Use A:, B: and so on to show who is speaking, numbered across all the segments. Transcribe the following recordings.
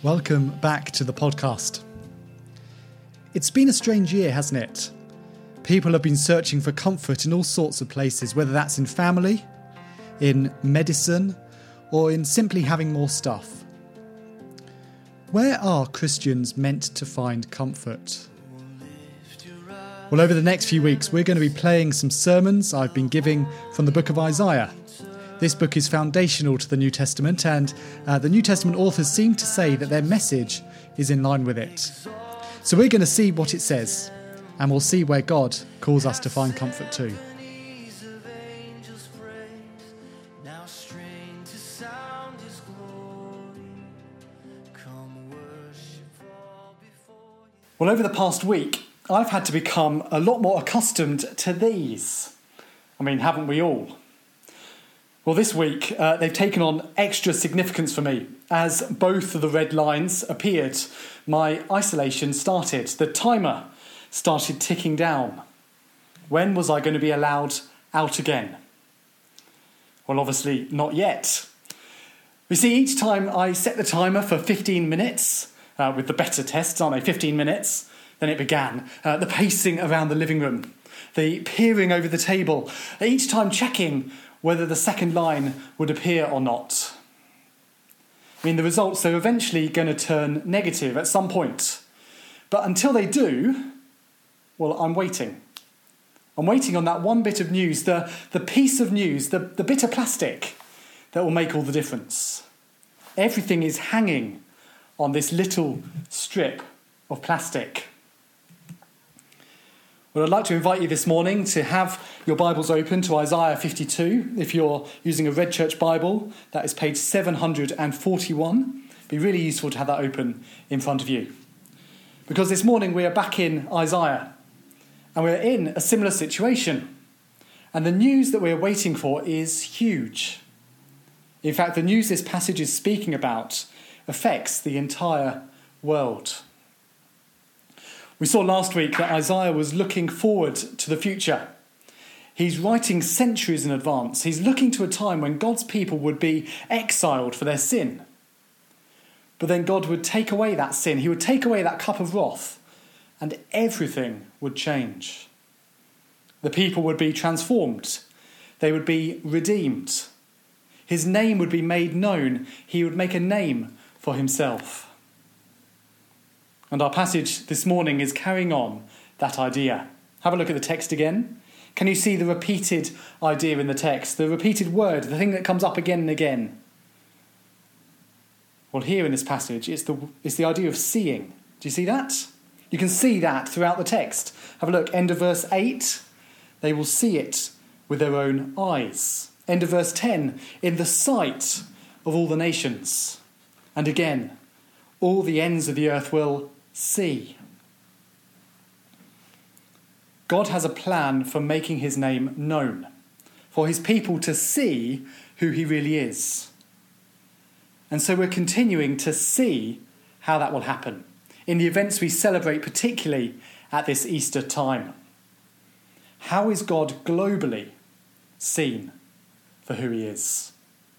A: Welcome back to the podcast. It's been a strange year, hasn't it? People have been searching for comfort in all sorts of places, whether that's in family, in medicine, or in simply having more stuff. Where are Christians meant to find comfort? Well, over the next few weeks, we're going to be playing some sermons I've been giving from the book of Isaiah. This book is foundational to the New Testament, and the New Testament authors seem to say that their message is in line with it. So we're going to see what it says, and we'll see where God calls us to find comfort too. Well, over the past week, I've had to become a lot more accustomed to these. I mean, haven't we all? Well, this week, they've taken on extra significance for me. As both of the red lines appeared, my isolation started. The timer started ticking down. When was I going to be allowed out again? Well, obviously not yet. You see, each time I set the timer for 15 minutes, with the better tests, aren't they? 15 minutes, then it began. The pacing around the living room, the peering over the table, each time checking whether the second line would appear or not. I mean, the results are eventually going to turn negative at some point. But until they do, well, I'm waiting. I'm waiting on that one bit of news, the piece of news, the bit of plastic that will make all the difference. Everything is hanging on this little strip of plastic. Well, I'd like to invite you this morning to have your Bibles open to Isaiah 52. If you're using a Red Church Bible, that is page 741. It'd be really useful to have that open in front of you. Because this morning we are back in Isaiah, and we're in a similar situation. And the news that we're waiting for is huge. In fact, the news this passage is speaking about affects the entire world. We saw last week that Isaiah was looking forward to the future. He's writing centuries in advance. He's looking to a time when God's people would be exiled for their sin. But then God would take away that sin. He would take away that cup of wrath, and everything would change. The people would be transformed. They would be redeemed. His name would be made known. He would make a name for himself. And our passage this morning is carrying on that idea. Have a look at the text again. Can you see the repeated idea in the text? The repeated word, the thing that comes up again and again. Well, here in this passage, it's the idea of seeing. Do you see that? You can see that throughout the text. Have a look. End of verse 8. They will see it with their own eyes. End of verse 10. In the sight of all the nations. And again, all the ends of the earth will see. God has a plan for making his name known, for his people to see who he really is. And so we're continuing to see how that will happen in the events we celebrate, particularly at this Easter time. How is God globally seen for who he is?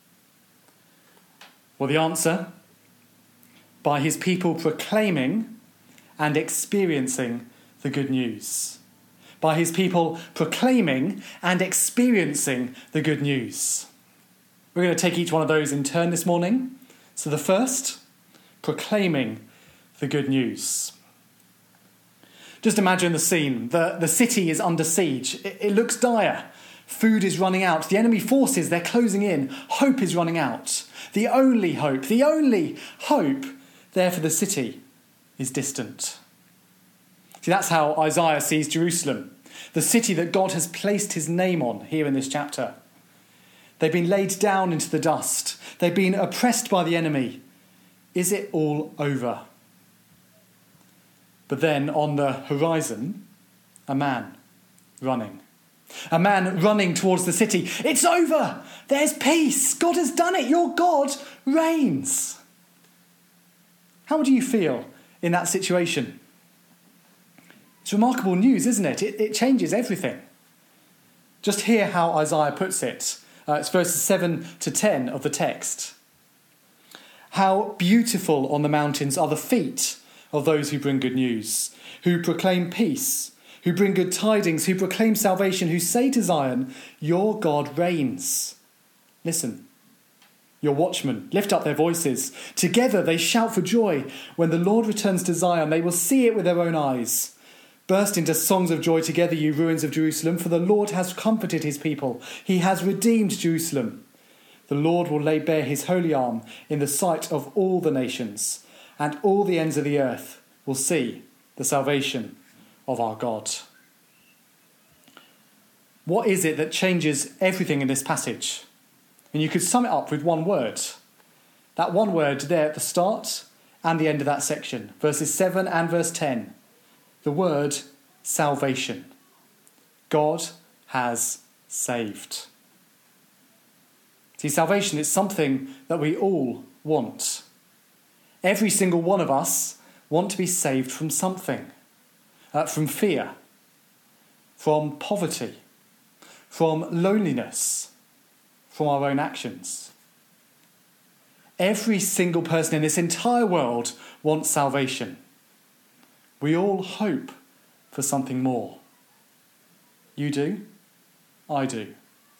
A: Well, the answer: by his people proclaiming and experiencing the good news. By his people proclaiming and experiencing the good news. We're going to take each one of those in turn this morning. So the first, proclaiming the good news. Just imagine the scene. The city is under siege. It looks dire. Food is running out. The enemy forces, they're closing in. Hope is running out. The only hope there for the city is distant. See, that's how Isaiah sees Jerusalem, the city that God has placed his name on here in this chapter. They've been laid down into the dust. They've been oppressed by the enemy. Is it all over? But then on the horizon, a man running. A man running towards the city. It's over! There's peace! God has done it! Your God reigns! How would you feel in that situation? It's remarkable news, isn't it? It changes everything. Just hear how Isaiah puts it. It's verses 7 to 10 of the text. How beautiful on the mountains are the feet of those who bring good news, who proclaim peace, who bring good tidings, who proclaim salvation, who say to Zion, your God reigns. Listen, your watchmen lift up their voices. Together they shout for joy. When the Lord returns to Zion, they will see it with their own eyes. Burst into songs of joy together, you ruins of Jerusalem, for the Lord has comforted his people. He has redeemed Jerusalem. The Lord will lay bare his holy arm in the sight of all the nations, and all the ends of the earth will see the salvation of our God. What is it that changes everything in this passage? And you could sum it up with one word. That one word there at the start and the end of that section, verses 7 and verse 10. The word salvation. God has saved. See, salvation is something that we all want. Every single one of us want to be saved from something. From fear, from poverty, from loneliness, from our own actions. Every single person in this entire world wants salvation. We all hope for something more. You do, I do.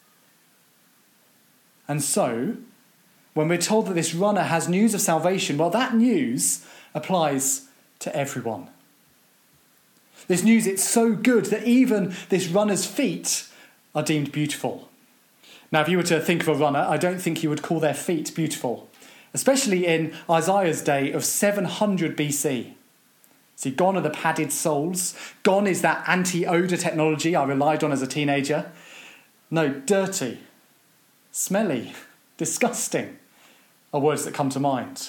A: And so, when we're told that this runner has news of salvation, well, that news applies to everyone. This news, it's so good that even this runner's feet are deemed beautiful. Now, if you were to think of a runner, I don't think you would call their feet beautiful, especially in Isaiah's day of 700 BC. See, gone are the padded soles. Gone is that anti-odour technology I relied on as a teenager. No, dirty, smelly, disgusting are words that come to mind.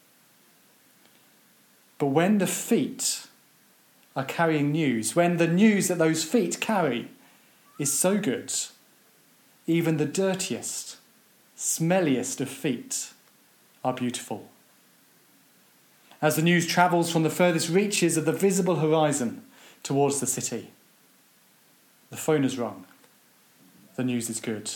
A: But when the feet are carrying news, when the news that those feet carry is so good, even the dirtiest, smelliest of feet are beautiful. As the news travels from the furthest reaches of the visible horizon towards the city, the phone is rung. The news is good.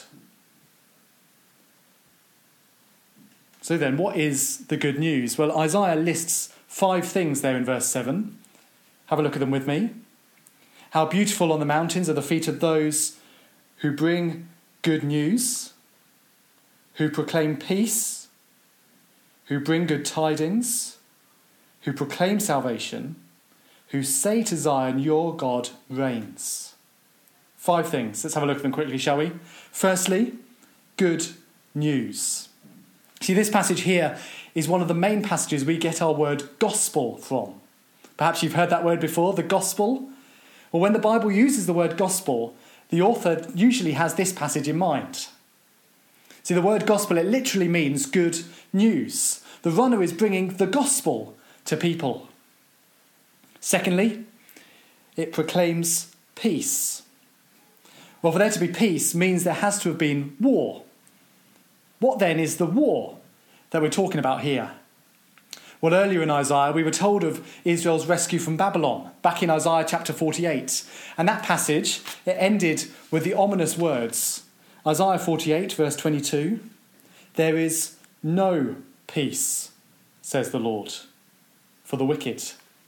A: So then, what is the good news? Well, Isaiah lists 5 things there in verse 7. Have a look at them with me. How beautiful on the mountains are the feet of those who bring good news, who proclaim peace, who bring good tidings, who proclaim salvation, who say to Zion, your God reigns. 5 things. Let's have a look at them quickly, shall we? Firstly, good news. See, this passage here is one of the main passages we get our word gospel from. Perhaps you've heard that word before, the gospel. Well, when the Bible uses the word gospel, the author usually has this passage in mind. See, the word gospel, it literally means good news. The runner is bringing the gospel to people. Secondly, it proclaims peace. Well, for there to be peace means there has to have been war. What then is the war that we're talking about here? Well, earlier in Isaiah, we were told of Israel's rescue from Babylon, back in Isaiah chapter 48. And that passage, it ended with the ominous words. Isaiah 48, verse 22, there is no peace, says the Lord, for the wicked.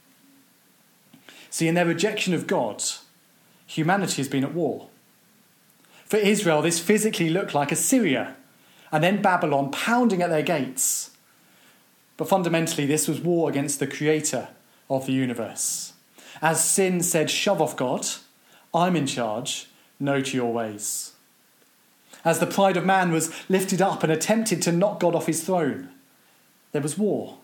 A: See, in their rejection of God, humanity has been at war. For Israel, this physically looked like Assyria, and then Babylon pounding at their gates. But fundamentally, this was war against the creator of the universe. As sin said, shove off God, I'm in charge, no to your ways. As the pride of man was lifted up and attempted to knock God off his throne, there was war.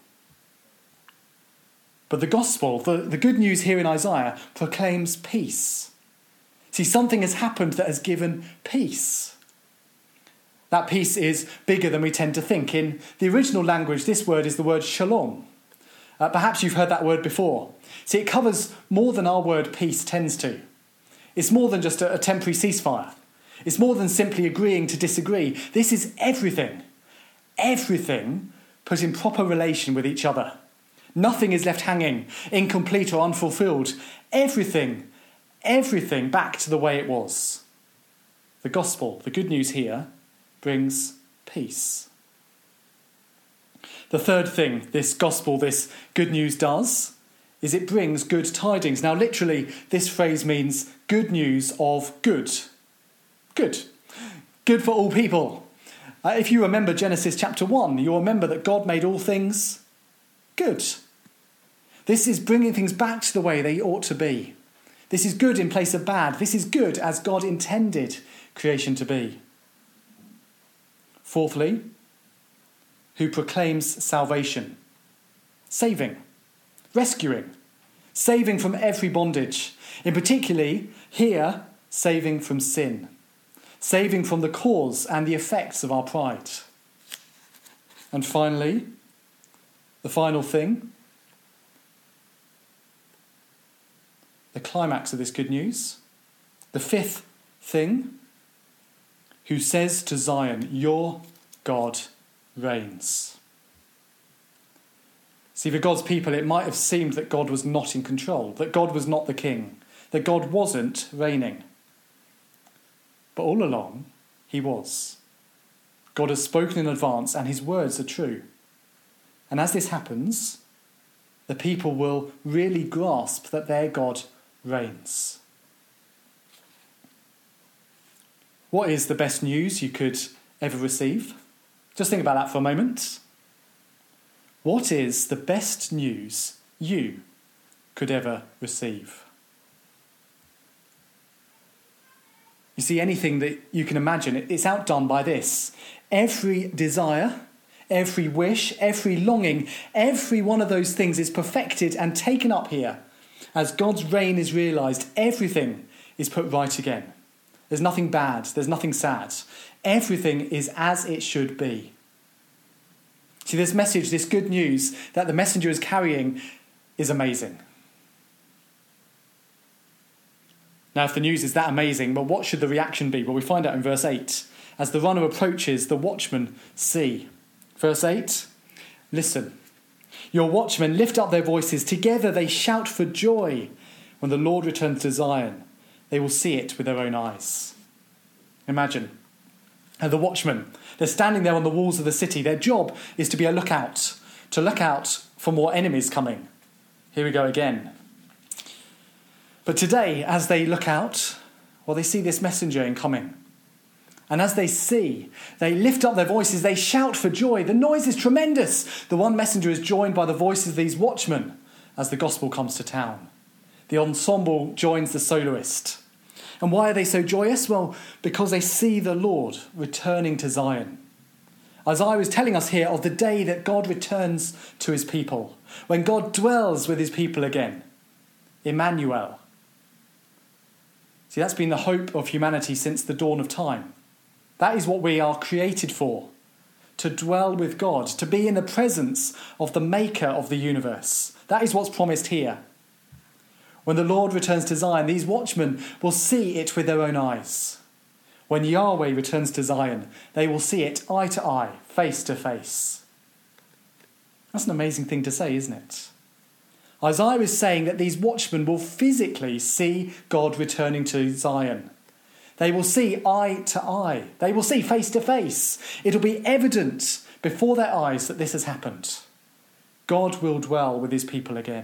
A: But the gospel, the good news here in Isaiah, proclaims peace. See, something has happened that has given peace. That peace is bigger than we tend to think. In the original language, this word is the word shalom. Perhaps you've heard that word before. See, it covers more than our word peace tends to. It's more than just a temporary ceasefire. It's more than simply agreeing to disagree. This is everything. Everything put in proper relation with each other. Nothing is left hanging, incomplete or unfulfilled. Everything back to the way it was. The gospel, the good news here, brings peace. The third thing this gospel, this good news does, is it brings good tidings. Now, literally, this phrase means good news of good. Good. Good for all people. If you remember Genesis chapter 1, you'll remember that God made all things good. This is bringing things back to the way they ought to be. This is good in place of bad. This is good as God intended creation to be. Fourthly, who proclaims salvation, saving, rescuing, saving from every bondage. In particularly, here, saving from sin, saving from the cause and the effects of our pride. And finally, the final thing, the climax of this good news, the fifth thing, who says to Zion, your God reigns. See, for God's people, it might have seemed that God was not in control, that God was not the king, that God wasn't reigning. But all along, he was. God has spoken in advance, and his words are true. And as this happens, the people will really grasp that their God reigns. What is the best news you could ever receive? Just think about that for a moment. What is the best news you could ever receive? You see, anything that you can imagine, it's outdone by this. Every desire, every wish, every longing, every one of those things is perfected and taken up here. As God's reign is realised, everything is put right again. There's nothing bad, there's nothing sad. Everything is as it should be. See, this message, this good news that the messenger is carrying is amazing. Now, if the news is that amazing, well, what should the reaction be? Well, we find out in verse 8. As the runner approaches, the watchmen see. Verse 8, listen. Your watchmen lift up their voices. Together they shout for joy. When the Lord returns to Zion, they will see it with their own eyes. Imagine. And the watchmen, they're standing there on the walls of the city. Their job is to be a lookout, to look out for more enemies coming. Here we go again. But today, as they look out, well, they see this messenger incoming. And as they see, they lift up their voices, they shout for joy. The noise is tremendous. The one messenger is joined by the voices of these watchmen as the gospel comes to town. The ensemble joins the soloist. And why are they so joyous? Well, because they see the Lord returning to Zion. Isaiah was telling us here of the day that God returns to his people, when God dwells with his people again. Emmanuel. See, that's been the hope of humanity since the dawn of time. That is what we are created for, to dwell with God, to be in the presence of the maker of the universe. That is what's promised here. When the Lord returns to Zion, these watchmen will see it with their own eyes. When Yahweh returns to Zion, they will see it eye to eye, face to face. That's an amazing thing to say, isn't it? Isaiah is saying that these watchmen will physically see God returning to Zion. They will see eye to eye. They will see face to face. It'll be evident before their eyes that this has happened. God will dwell with his people again.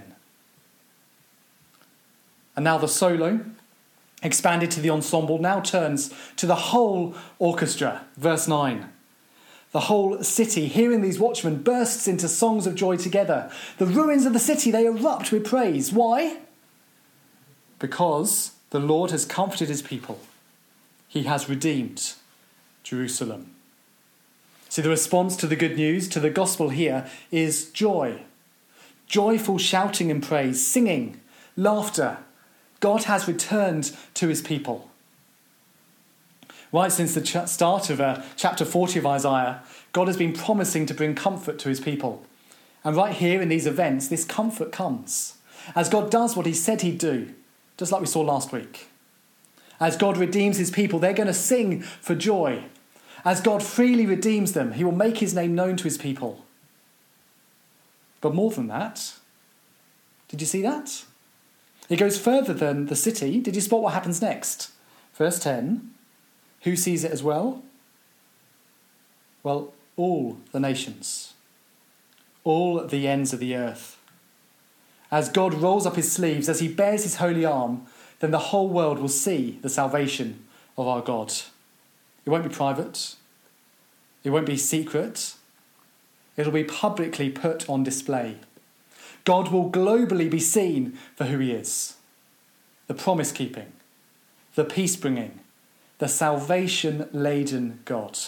A: And now the solo, expanded to the ensemble, now turns to the whole orchestra. Verse 9. The whole city, hearing these watchmen, bursts into songs of joy together. The ruins of the city, they erupt with praise. Why? Because the Lord has comforted his people. He has redeemed Jerusalem. See, the response to the good news, to the gospel here, is joy. Joyful shouting and praise, singing, laughter. God has returned to his people. Right since the start of chapter 40 of Isaiah, God has been promising to bring comfort to his people. And right here in these events, this comfort comes. As God does what he said he'd do, just like we saw last week. As God redeems his people, they're going to sing for joy. As God freely redeems them, he will make his name known to his people. But more than that, did you see that? It goes further than the city. Did you spot what happens next? Verse 10, who sees it as well? Well, all the nations. all the ends of the earth. As God rolls up his sleeves, as he bares his holy arm, then the whole world will see the salvation of our God. It won't be private. It won't be secret. It'll be publicly put on display. God will globally be seen for who he is. The promise-keeping, the peace-bringing, the salvation-laden God.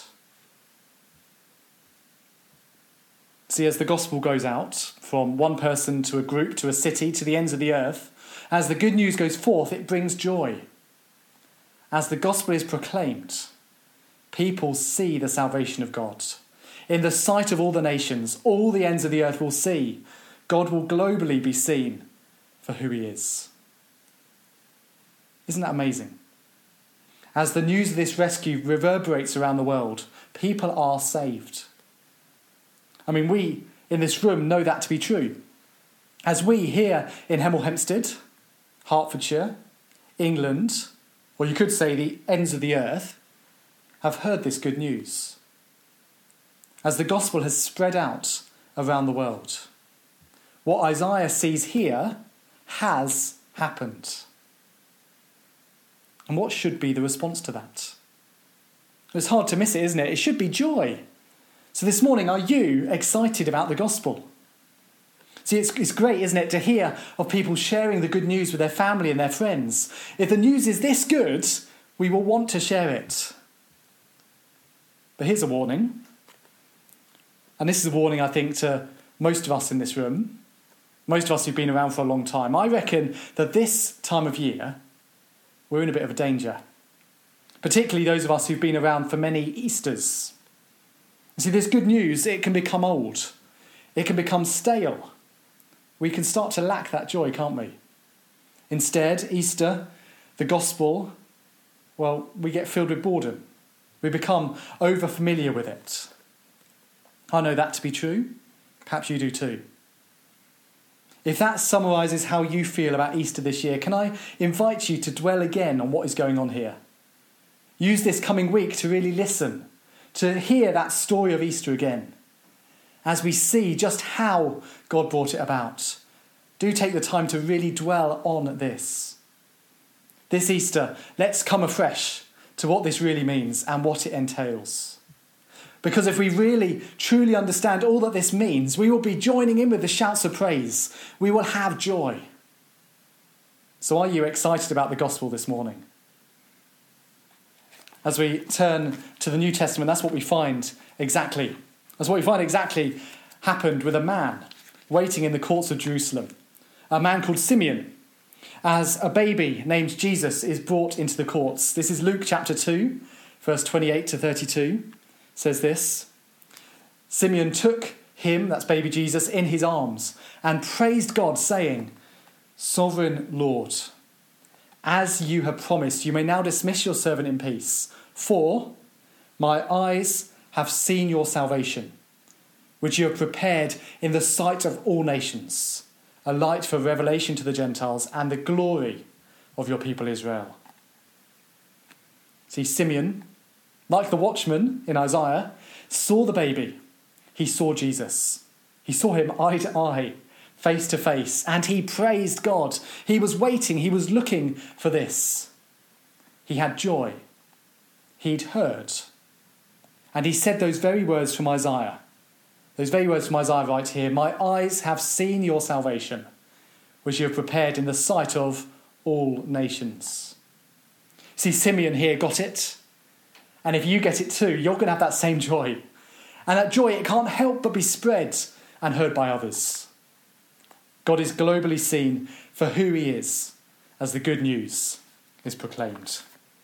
A: See, as the gospel goes out from one person to a group, to a city, to the ends of the earth, as the good news goes forth, it brings joy. As the gospel is proclaimed, people see the salvation of God. In the sight of all the nations, all the ends of the earth will see. God will globally be seen for who he is. Isn't that amazing? As the news of this rescue reverberates around the world, people are saved. I mean, we in this room know that to be true. As we here in Hemel Hempstead, Hertfordshire, England, or you could say the ends of the earth, have heard this good news. As the gospel has spread out around the world, what Isaiah sees here has happened. And what should be the response to that? It's hard to miss it, isn't it? It should be joy. So this morning, are you excited about the gospel? See, it's great, isn't it, to hear of people sharing the good news with their family and their friends. If the news is this good, we will want to share it. But here's a warning. And this is a warning, I think, to most of us in this room, most of us who've been around for a long time. I reckon that this time of year, we're in a bit of a danger. Particularly those of us who've been around for many Easters. You see, this good news, it can become old. It can become stale. We can start to lack that joy, can't we? Instead, Easter, the gospel, well, we get filled with boredom. We become over-familiar with it. I know that to be true. Perhaps you do too. If that summarises how you feel about Easter this year, can I invite you to dwell again on what is going on here? Use this coming week to really listen, to hear that story of Easter again, as we see just how God brought it about. Do take the time to really dwell on this. This Easter, let's come afresh to what this really means and what it entails. Because if we really, truly understand all that this means, we will be joining in with the shouts of praise. We will have joy. So are you excited about the gospel this morning? As we turn to the New Testament, that's what we find exactly. That's what we find exactly happened with a man waiting in the courts of Jerusalem. A man called Simeon. As a baby named Jesus is brought into the courts. This is Luke chapter 2, verse 28 to 32. Says this: Simeon took him, that's baby Jesus, in his arms and praised God, saying, Sovereign Lord, as you have promised, you may now dismiss your servant in peace. For my eyes have seen your salvation, which you have prepared in the sight of all nations, a light for revelation to the Gentiles and the glory of your people Israel. See, Simeon, like the watchman in Isaiah, saw the baby. He saw Jesus. He saw him eye to eye, face to face, and he praised God. He was waiting. He was looking for this. He had joy. He'd heard. And he said those very words from Isaiah. Those very words from Isaiah right here. My eyes have seen your salvation, which you have prepared in the sight of all nations. See, Simeon here got it. And if you get it too, you're going to have that same joy. And that joy, it can't help but be spread and heard by others. God is globally seen for who he is as the good news is proclaimed.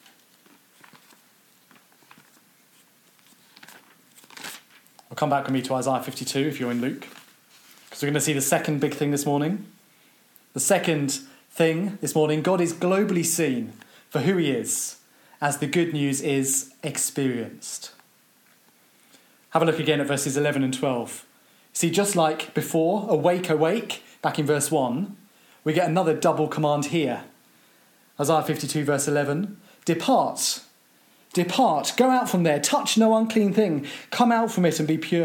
A: I'll come back with me to Isaiah 52 if you're in Luke, because we're going to see the second big thing this morning. The second thing this morning, God is globally seen for who he is as the good news is experienced. Have a look again at verses 11 and 12. See, just like before, awake, awake, back in verse 1, we get another double command here. Isaiah 52 verse 11, depart, go out from there, touch no unclean thing, come out from it and be pure.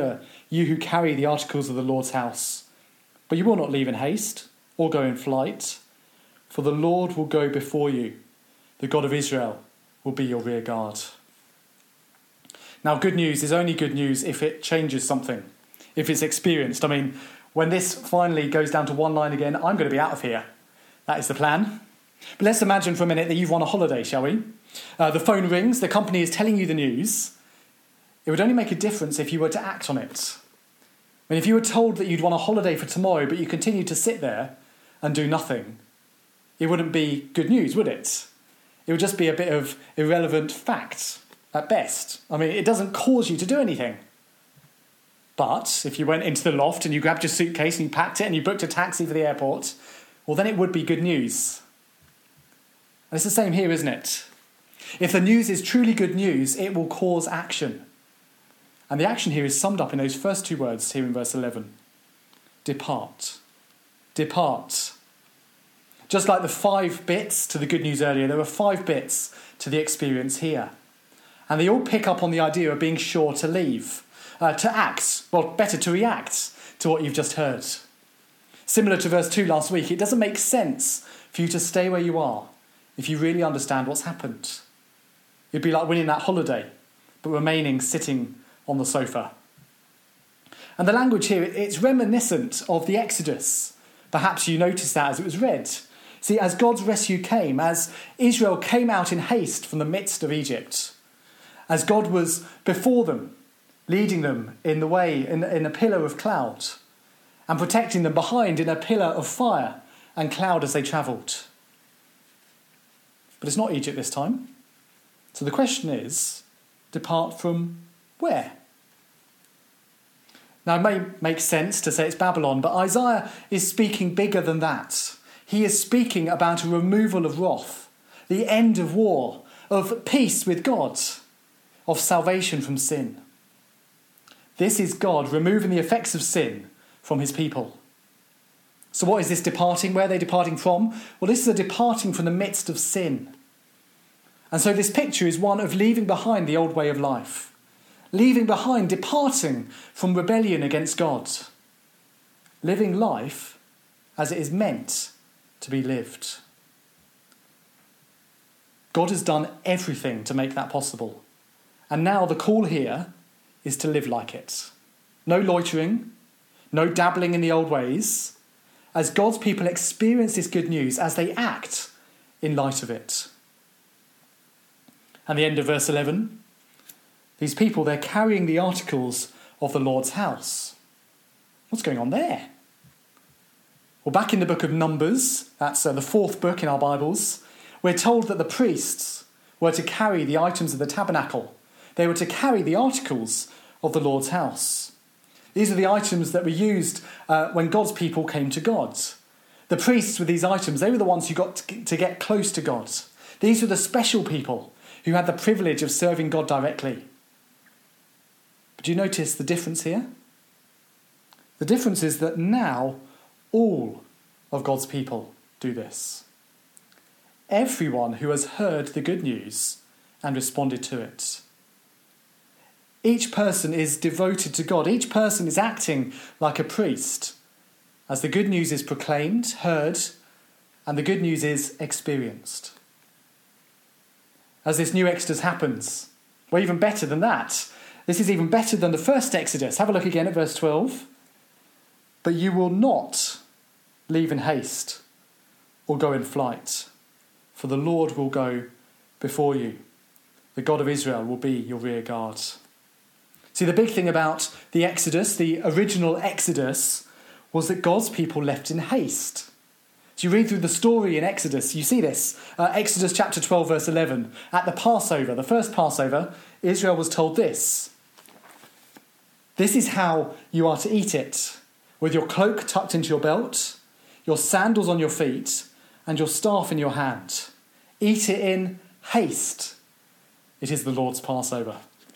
A: you who carry the articles of the Lord's house. But you will not leave in haste or go in flight, for the Lord will go before you. The God of Israel will be your rear guard. Now, good news is only good news if it changes something, if it's experienced. I mean, when this finally goes down to one line again, I'm going to be out of here. That is the plan. But let's imagine for a minute that you've won a holiday, shall we? The phone rings, the company is telling you the news. It would only make a difference if you were to act on it. I mean, if you were told that you'd won a holiday for tomorrow, but you continued to sit there and do nothing, it wouldn't be good news, would it? It would just be a bit of irrelevant fact at best. I mean, it doesn't cause you to do anything. But if you went into the loft and you grabbed your suitcase and you packed it and you booked a taxi for the airport, well, then it would be good news. And it's the same here, isn't it? If the news is truly good news, it will cause action. And the action here is summed up in those first two words here in verse 11. Depart. Depart. Just like the 5 bits to the good news earlier, there were 5 bits to the experience here. And they all pick up on the idea of being sure to leave, to act, well, better to react to what you've just heard. Similar to verse 2 last week, it doesn't make sense for you to stay where you are if you really understand what's happened. It'd be like winning that holiday, but remaining sitting on the sofa. And the language here, it's reminiscent of the Exodus. Perhaps you noticed that as it was read. See, as God's rescue came, as Israel came out in haste from the midst of Egypt, as God was before them, leading them in the way in a pillar of cloud, and protecting them behind in a pillar of fire and cloud as they travelled. But it's not Egypt this time. So the question is, depart from where? Now, it may make sense to say it's Babylon, but Isaiah is speaking bigger than that. He is speaking about a removal of wrath, the end of war, of peace with God, of salvation from sin. This is God removing the effects of sin from his people. So what is this departing? Where are they departing from? Well, this is a departing from the midst of sin. And so this picture is one of leaving behind the old way of life. Leaving behind, departing from rebellion against God. Living life as it is meant to be lived. God has done everything to make that possible. And now the call here is to live like it. No loitering, no dabbling in the old ways, as God's people experience this good news, as they act in light of it. And the end of verse 11, these people, they're carrying the articles of the Lord's house. What's going on there? Well, back in the book of Numbers, that's the 4th book in our Bibles, we're told that the priests were to carry the items of the tabernacle. They were to carry the articles of the Lord's house. These are the items that were used when God's people came to God. The priests with these items, they were the ones who got to get close to God. These were the special people who had the privilege of serving God directly. But do you notice the difference here? The difference is that now all of God's people do this. Everyone who has heard the good news and responded to it. Each person is devoted to God. Each person is acting like a priest as the good news is proclaimed, heard, and the good news is experienced. As this new Exodus happens, well, even better than that. This is even better than the first Exodus. Have a look again at verse 12. But you will not leave in haste or go in flight, for the Lord will go before you. The God of Israel will be your rear guard. See, the big thing about the Exodus, the original Exodus, was that God's people left in haste. So you read through the story in Exodus, you see this. Exodus chapter 12, verse 11. At the Passover, the first Passover, Israel was told this. This is how you are to eat it, with your cloak tucked into your belt, your sandals on your feet, and your staff in your hand. Eat it in haste. It is the Lord's Passover.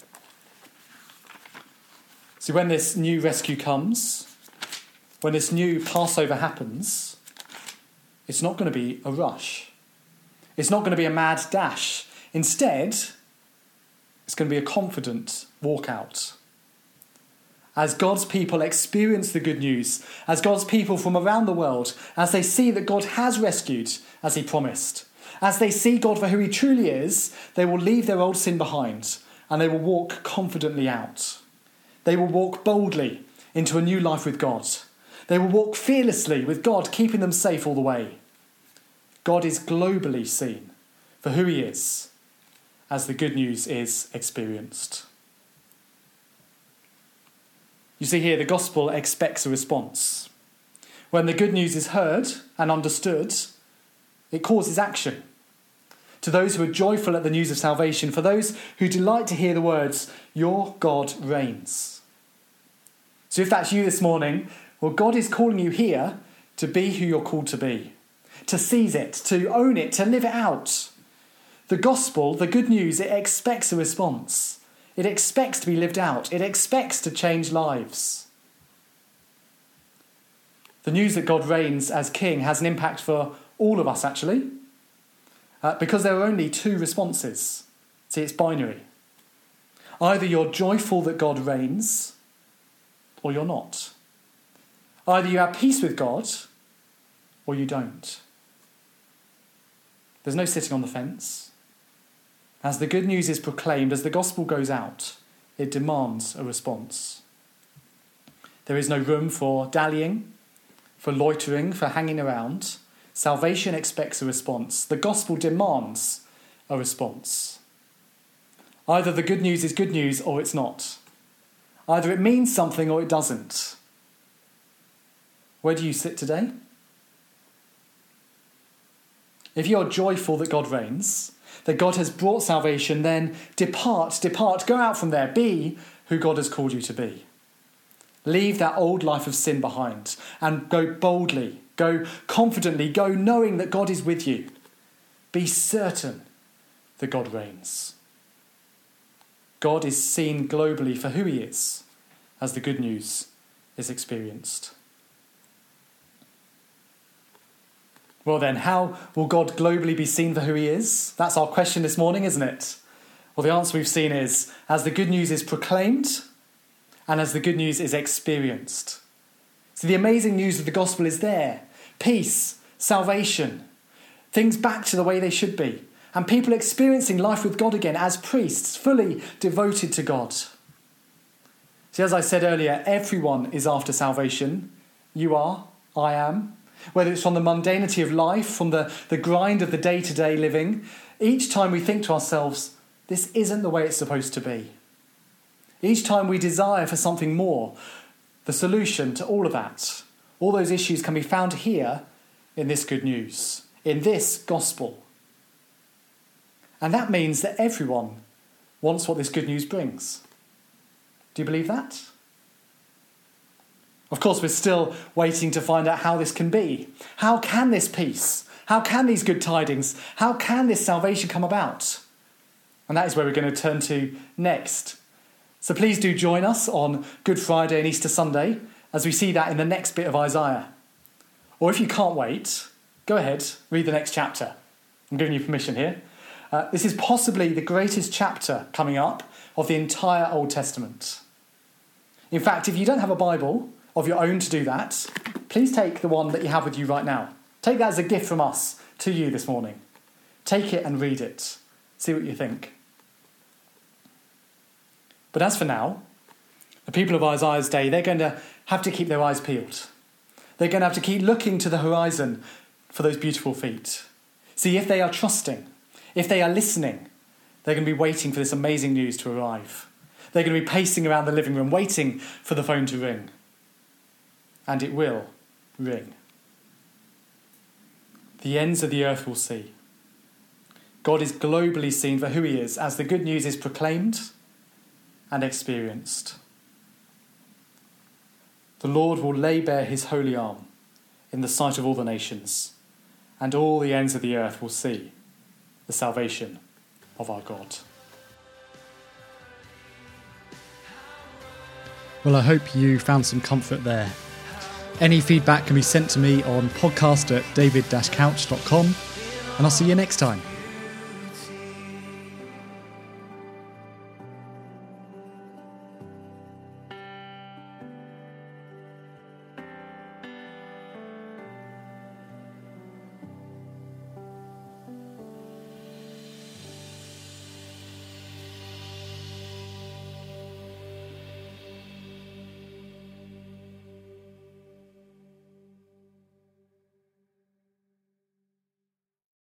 A: See, when this new rescue comes, when this new Passover happens, it's not going to be a rush. It's not going to be a mad dash. Instead, it's going to be a confident walkout. as God's people experience the good news, as God's people from around the world, as they see that God has rescued as he promised, as they see God for who he truly is, they will leave their old sin behind and they will walk confidently out. They will walk boldly into a new life with God. They will walk fearlessly with God, keeping them safe all the way. God is globally seen for who he is, as the good news is experienced. You see here, the gospel expects a response. When the good news is heard and understood, it causes action. To those who are joyful at the news of salvation, for those who delight to hear the words, "Your God reigns." So if that's you this morning, well, God is calling you here to be who you're called to be, to seize it, to own it, to live it out. The gospel, the good news, it expects a response. It expects to be lived out. It expects to change lives. The news that God reigns as king has an impact for all of us, actually, because there are only two responses. See, it's binary. Either you're joyful that God reigns, or you're not. Either you have peace with God, or you don't. There's no sitting on the fence. As the good news is proclaimed, as the gospel goes out, it demands a response. There is no room for dallying, for loitering, for hanging around. Salvation expects a response. The gospel demands a response. Either the good news is good news or it's not. Either it means something or it doesn't. Where do you sit today? If you're joyful that God reigns, that God has brought salvation, then depart, go out from there, be who God has called you to be. Leave that old life of sin behind and go boldly, go confidently, go knowing that God is with you. Be certain that God reigns. God is seen globally for who he is, as the good news is experienced. Well then, how will God globally be seen for who he is? That's our question this morning, isn't it? Well, the answer we've seen is, as the good news is proclaimed and as the good news is experienced. So the amazing news of the gospel is there. Peace, salvation, things back to the way they should be. And people experiencing life with God again as priests, fully devoted to God. See, as I said earlier, everyone is after salvation. You are, I am. Whether it's from the mundanity of life, from the grind of the day-to-day living, each time we think to ourselves, this isn't the way it's supposed to be. Each time we desire for something more, the solution to all of that, all those issues can be found here in this good news, in this gospel. And that means that everyone wants what this good news brings. Do you believe that? Of course, we're still waiting to find out how this can be. How can this peace, how can these good tidings, how can this salvation come about? And that is where we're going to turn to next. So please do join us on Good Friday and Easter Sunday as we see that in the next bit of Isaiah. Or if you can't wait, go ahead, read the next chapter. I'm giving you permission here. This is possibly the greatest chapter coming up of the entire Old Testament. In fact, if you don't have a Bible of your own to do that, please take the one that you have with you right now. Take that as a gift from us to you this morning. Take it and read it. See what you think. But as for now, the people of Isaiah's day, they're going to have to keep their eyes peeled. They're going to have to keep looking to the horizon for those beautiful feet. See, if they are trusting, if they are listening, they're going to be waiting for this amazing news to arrive. They're going to be pacing around the living room, waiting for the phone to ring. And it will ring. The ends of the earth will see. God is globally seen for who he is as the good news is proclaimed and experienced. The Lord will lay bare his holy arm in the sight of all the nations, and all the ends of the earth will see the salvation of our God. Well, I hope you found some comfort there. Any feedback can be sent to me on podcast@david-couch.com, and I'll see you next time.